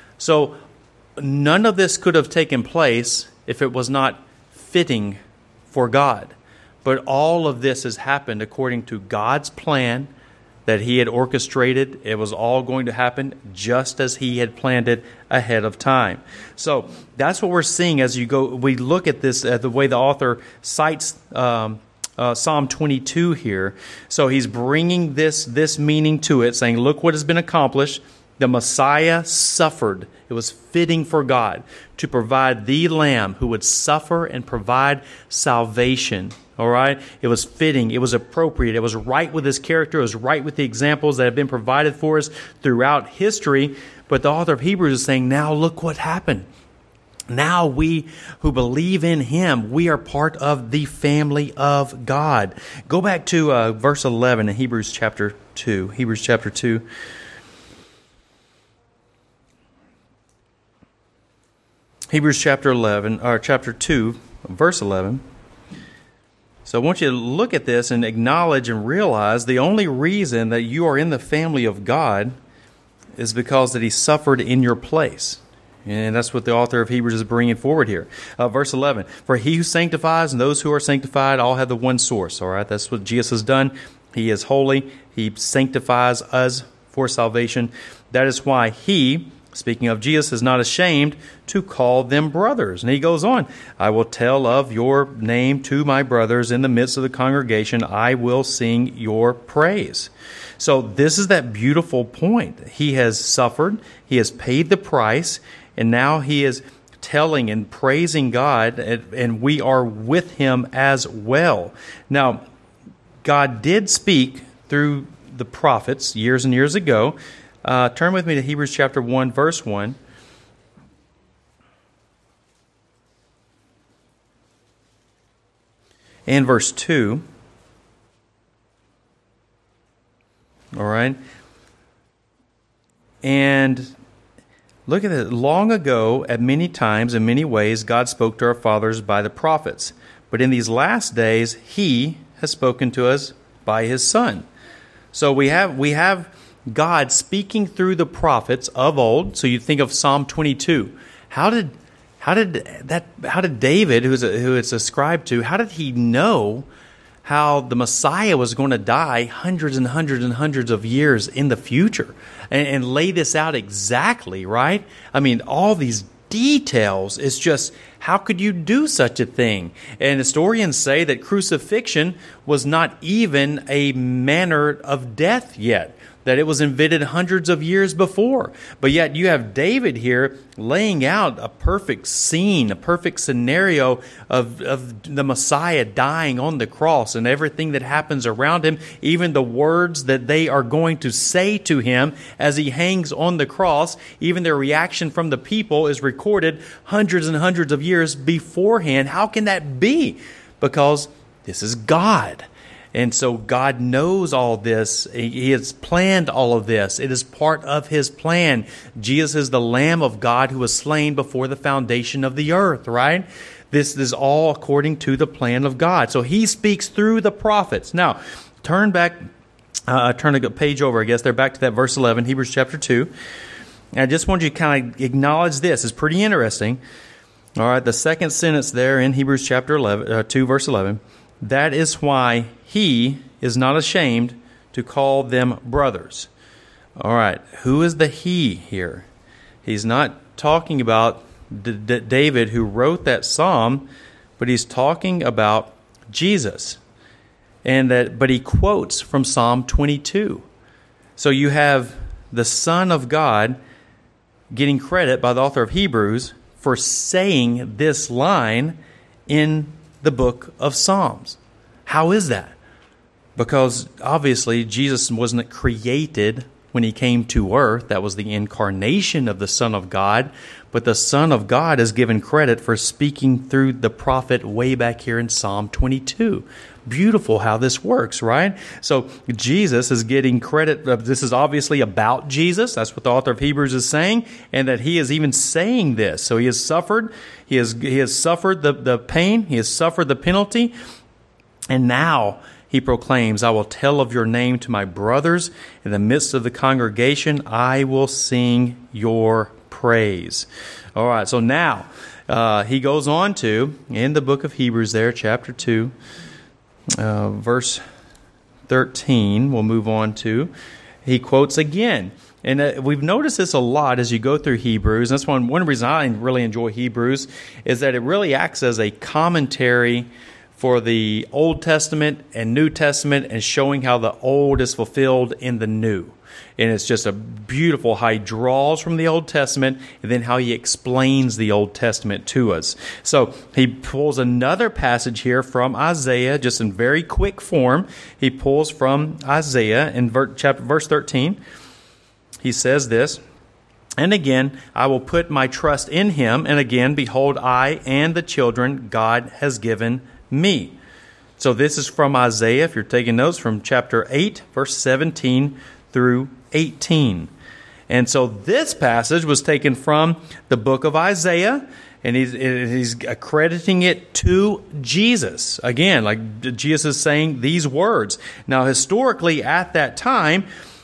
So none of this could have taken place if it was not fitting for God. But all of this has happened according to God's plan that he had orchestrated. It was all going to happen just as he had planned it ahead of time. So that's what we're seeing as you go. We look at this, uh, the way the author cites um, uh, Psalm twenty-two here. So he's bringing this, this meaning to it, saying, look what has been accomplished. The Messiah suffered. It was fitting for God to provide the Lamb who would suffer and provide salvation all right? It was fitting. It was appropriate. It was right with his character. It was right with the examples that have been provided for us throughout history. But the author of Hebrews is saying, now look what happened. Now we who believe in him, we are part of the family of God. Go back to uh, verse eleven in Hebrews chapter two. Hebrews chapter two. Hebrews chapter eleven, or chapter two, verse eleven. So I want you to look at this and acknowledge and realize the only reason that you are in the family of God is because that he suffered in your place. And that's what the author of Hebrews is bringing forward here. Uh, verse eleven, for he who sanctifies and those who are sanctified all have the one source. All right, that's what Jesus has done. He is holy. He sanctifies us for salvation. That is why he, speaking of Jesus, is not ashamed to call them brothers. And he goes on, I will tell of your name to my brothers in the midst of the congregation. I will sing your praise. So this is that beautiful point. He has suffered. He has paid the price. And now he is telling and praising God, and we are with him as well. Now, God did speak through the prophets years and years ago. Uh, turn with me to Hebrews chapter one, verse one. And verse two. All right. And look at it. Long ago, at many times, in many ways, God spoke to our fathers by the prophets. But in these last days, he has spoken to us by his Son. So we have we have God speaking through the prophets of old. So you think of Psalm twenty-two. How did how did that how did David, who is a, who it's ascribed to, how did he know how the Messiah was going to die hundreds and hundreds and hundreds of years in the future, and, and lay this out exactly, right? I mean, all these details. It's just, how could you do such a thing? And historians say that crucifixion was not even a manner of death yet, that it was invented hundreds of years before. But yet you have David here laying out a perfect scene, a perfect scenario of, of the Messiah dying on the cross and everything that happens around him, even the words that they are going to say to him as he hangs on the cross, even their reaction from the people is recorded hundreds and hundreds of years beforehand. How can that be? Because this is God. And so God knows all this. He has planned all of this. It is part of his plan. Jesus is the Lamb of God who was slain before the foundation of the earth, right? This is all according to the plan of God. So he speaks through the prophets. Now, turn back, uh, turn a page over, I guess. They're back to that verse eleven, Hebrews chapter two. And I just want you to kind of acknowledge this. It's pretty interesting. All right, the second sentence there in Hebrews chapter eleven, uh, two, verse eleven. That is why he is not ashamed to call them brothers. All right, who is the he here? He's not talking about D- D- David who wrote that psalm, but he's talking about Jesus. And that, but he quotes from Psalm twenty-two. So you have the Son of God getting credit by the author of Hebrews for saying this line in the book of Psalms. How is that? Because obviously Jesus wasn't created when he came to earth. That was the incarnation of the Son of God. But the Son of God is given credit for speaking through the prophet way back here in Psalm twenty-two. Beautiful how this works, right? So Jesus is getting credit. This is obviously about Jesus. That's what the author of Hebrews is saying, and that he is even saying this. So he has suffered. He has he has suffered the, the pain. He has suffered the penalty. And now he proclaims, I will tell of your name to my brothers. In the midst of the congregation, I will sing your praise. All right, so now uh, he goes on to, in the book of Hebrews there, chapter two, uh, verse thirteen, we'll move on to, he quotes again. And uh, we've noticed this a lot as you go through Hebrews. That's one, one reason I really enjoy Hebrews, is that it really acts as a commentary for the Old Testament and New Testament, and showing how the Old is fulfilled in the New. And it's just a beautiful how he draws from the Old Testament and then how he explains the Old Testament to us. So he pulls another passage here from Isaiah, just in very quick form. He pulls from Isaiah in ver- chapter verse thirteen. He says this, "And again, I will put my trust in him. And again, behold, I and the children God has given me." So this is from Isaiah, if you're taking notes, from chapter eight, verse seventeen through eighteen. And so this passage was taken from the book of Isaiah, and he's, he's accrediting it to Jesus. Again, like Jesus is saying these words. Now, historically, at that time,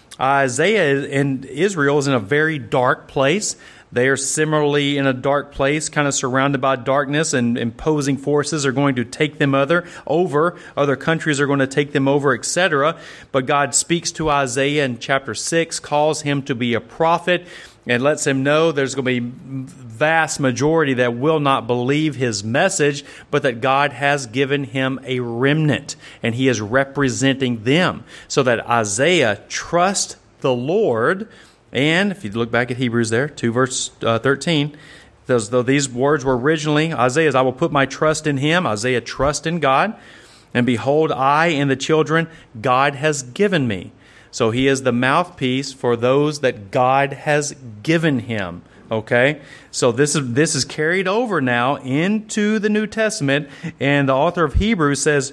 Isaiah and Israel is in a very dark place. They are similarly in a dark place, kind of surrounded by darkness, and imposing forces are going to take them other over. Other countries are going to take them over, et cetera. But God speaks to Isaiah in chapter six, calls him to be a prophet, and lets him know there's going to be vast majority that will not believe his message, but that God has given him a remnant, and he is representing them. So that Isaiah trusts the Lord. And if you look back at Hebrews there, two verse uh, thirteen, those, though these words were originally, Isaiah's, "I will put my trust in him." Isaiah trusts in God. "And behold, I and the children God has given me." So he is the mouthpiece for those that God has given him. Okay? So this is this is carried over now into the New Testament. And the author of Hebrews says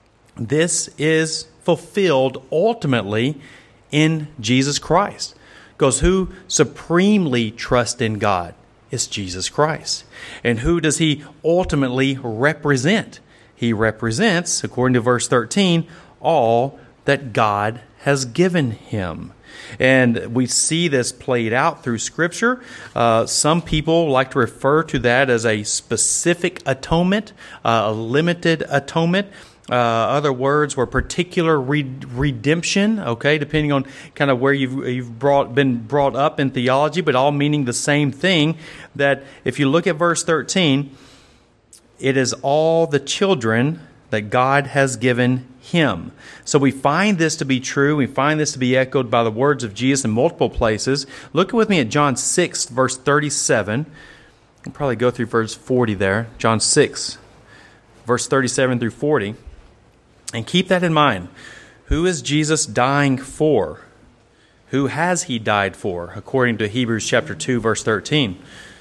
this is fulfilled ultimately in Jesus Christ. Because who supremely trusts in God? It's Jesus Christ. And who does he ultimately represent? He represents, according to verse thirteen, all that God has given him. And we see this played out through Scripture. Uh, some people like to refer to that as a specific atonement, uh, a limited atonement. Uh, other words were particular re- redemption, okay, depending on kind of where you've you've brought been brought up in theology, but all meaning the same thing. That if you look at verse thirteen, it is all the children that God has given him. So we find this to be true. We find this to be echoed by the words of Jesus in multiple places. Look with me at John six, verse thirty-seven. We'll probably go through verse forty there. John six, verse thirty-seven through forty. And keep that in mind. Who is Jesus dying for? Who has he died for? According to Hebrews chapter two, verse thirteen.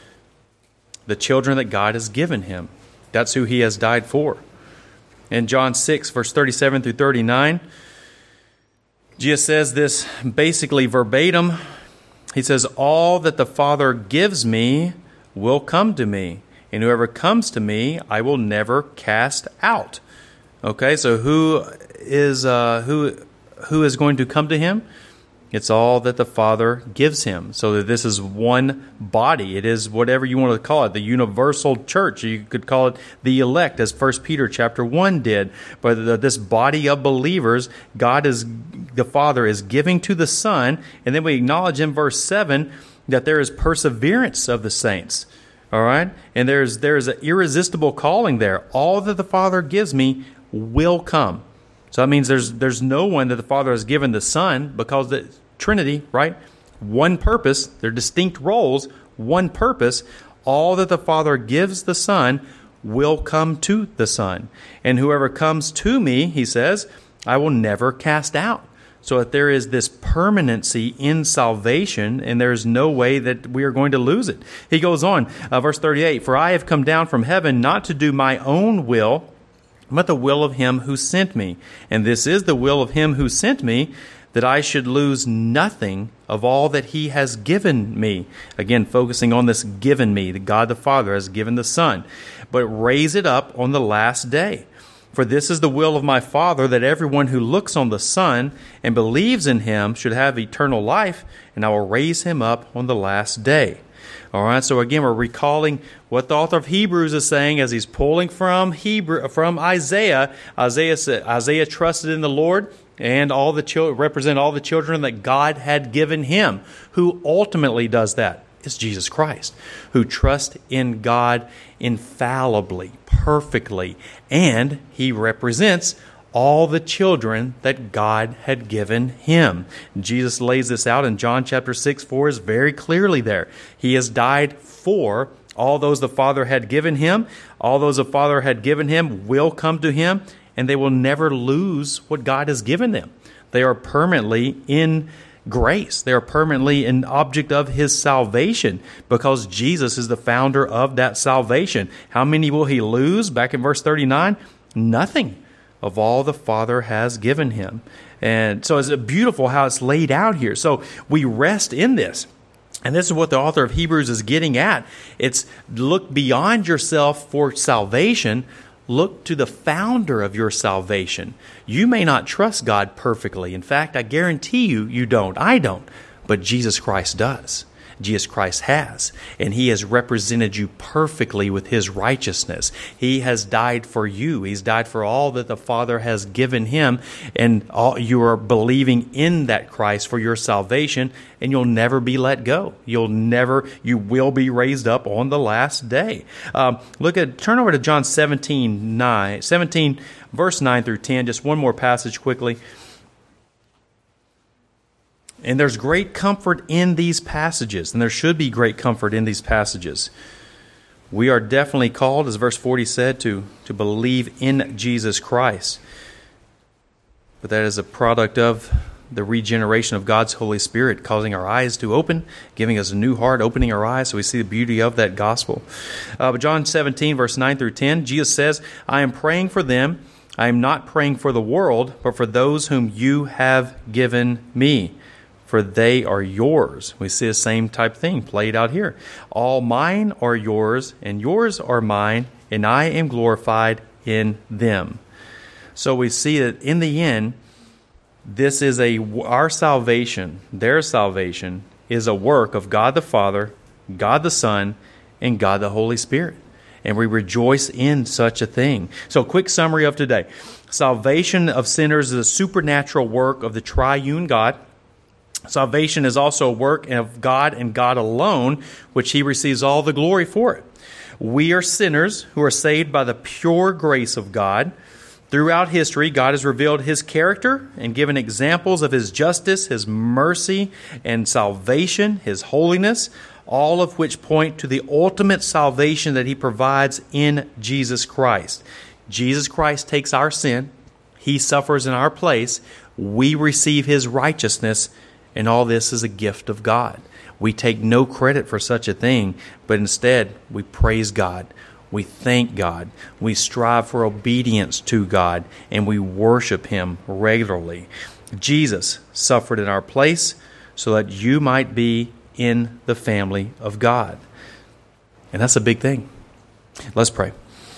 The children that God has given him. That's who he has died for. In John six, verse thirty-seven through thirty-nine, Jesus says this basically verbatim. He says, "All that the Father gives me will come to me, and whoever comes to me I will never cast out." Okay, so who is uh, who who is going to come to him? It's all that the Father gives him. So that this is one body. It is whatever you want to call it, the universal church. You could call it the elect, as First Peter chapter one did. But the, this body of believers, God is the Father is giving to the Son, and then we acknowledge in verse seven that there is perseverance of the saints. All right, and there's there's an irresistible calling there. All that the Father gives me will come. So that means there's there's no one that the Father has given the Son, because the Trinity, right? One purpose, they're distinct roles, one purpose. All that the Father gives the Son will come to the Son. And whoever comes to me, he says, I will never cast out. So that there is this permanency in salvation, and there is no way that we are going to lose it. He goes on, uh, verse thirty-eight, "For I have come down from heaven not to do my own will, but the will of him who sent me. And this is the will of him who sent me, that I should lose nothing of all that he has given me." Again, focusing on this given me, that God the Father has given the Son. "But raise it up on the last day. For this is the will of my Father, that everyone who looks on the Son and believes in him should have eternal life, and I will raise him up on the last day." All right, so again, we're recalling what the author of Hebrews is saying as he's pulling from Hebrew, from Isaiah. Isaiah said, Isaiah trusted in the Lord, and all the children represent all the children that God had given him. Who ultimately does that? It's Jesus Christ, who trusts in God infallibly, perfectly, and he represents all the children that God had given him. And Jesus lays this out in John chapter six, four is very clearly there. He has died for all those the Father had given him. All those the Father had given him will come to him, and they will never lose what God has given them. They are permanently in grace. They are permanently an object of his salvation because Jesus is the founder of that salvation. How many will he lose? Back in verse thirty-nine, nothing of all the Father has given him. And so it's beautiful how it's laid out here. So we rest in this. And this is what the author of Hebrews is getting at. It's look beyond yourself for salvation. Look to the founder of your salvation. You may not trust God perfectly. In fact, I guarantee you, you don't. I don't. But Jesus Christ does. Jesus Christ has. And he has represented you perfectly with his righteousness. He has died for you. He's died for all that the Father has given him. And all, you are believing in that Christ for your salvation, and you'll never be let go. You'll never, you will be raised up on the last day. Um, look at, turn over to John seventeen, nine, seventeen, verse nine through ten. Just one more passage quickly. And there's great comfort in these passages, and there should be great comfort in these passages. We are definitely called, as verse forty said, to, to believe in Jesus Christ. But that is a product of the regeneration of God's Holy Spirit, causing our eyes to open, giving us a new heart, opening our eyes so we see the beauty of that gospel. Uh, but John seventeen, verse nine through ten, Jesus says, I am praying for them. I am not praying for the world, but for those whom you have given me. For they are yours. We see the same type thing played out here. All mine are yours, and yours are mine, and I am glorified in them. So we see that in the end, this is a our salvation, their salvation, is a work of God the Father, God the Son, and God the Holy Spirit. And we rejoice in such a thing. So quick summary of today. Salvation of sinners is a supernatural work of the triune God. Salvation is also a work of God and God alone, which he receives all the glory for it. We are sinners who are saved by the pure grace of God. Throughout history, God has revealed his character and given examples of his justice, his mercy, and salvation, his holiness, all of which point to the ultimate salvation that he provides in Jesus Christ. Jesus Christ takes our sin. He suffers in our place. We receive his righteousness. And all this is a gift of God. We take no credit for such a thing, but instead we praise God. We thank God. We strive for obedience to God, and we worship him regularly. Jesus suffered in our place so that you might be in the family of God. And that's a big thing. Let's pray.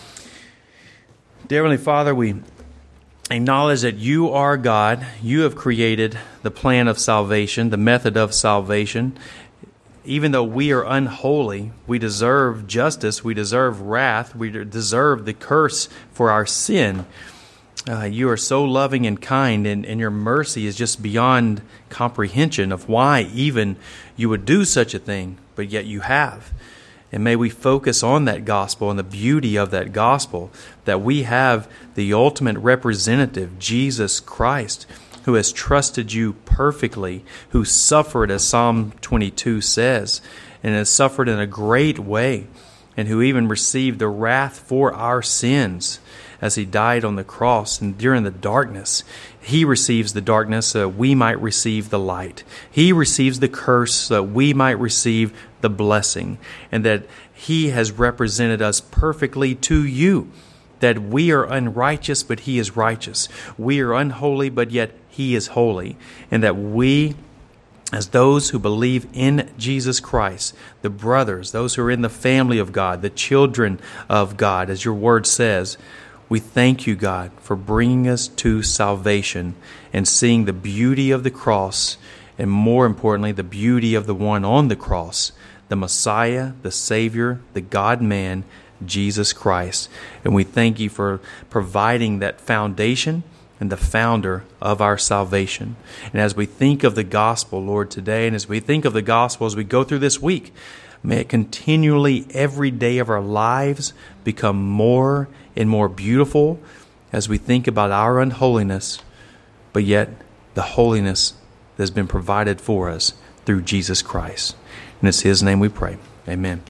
Dear Heavenly Father, we acknowledge that you are God. You have created the plan of salvation, the method of salvation. Even though we are unholy, we deserve justice, we deserve wrath, we deserve the curse for our sin. Uh, you are so loving and kind, and, and your mercy is just beyond comprehension of why even you would do such a thing, but yet you have. And may we focus on that gospel and the beauty of that gospel, that we have the ultimate representative, Jesus Christ, who has trusted you perfectly, who suffered, as Psalm twenty-two says, and has suffered in a great way, and who even received the wrath for our sins as he died on the cross. And during the darkness, he receives the darkness so that we might receive the light. He receives the curse so that we might receive the blessing, and that he has represented us perfectly to you, that we are unrighteous, but he is righteous. We are unholy, but yet he is holy. And that we, as those who believe in Jesus Christ, the brothers, those who are in the family of God, the children of God, as your word says, we thank you, God, for bringing us to salvation and seeing the beauty of the cross, and more importantly, the beauty of the one on the cross, the Messiah, the Savior, the God-man, Jesus Christ. And we thank you for providing that foundation and the founder of our salvation. And as we think of the gospel, Lord, today, and as we think of the gospel as we go through this week, may it continually, every day of our lives, become more and more beautiful as we think about our unholiness, but yet the holiness that has been provided for us through Jesus Christ. And it's His name we pray. Amen.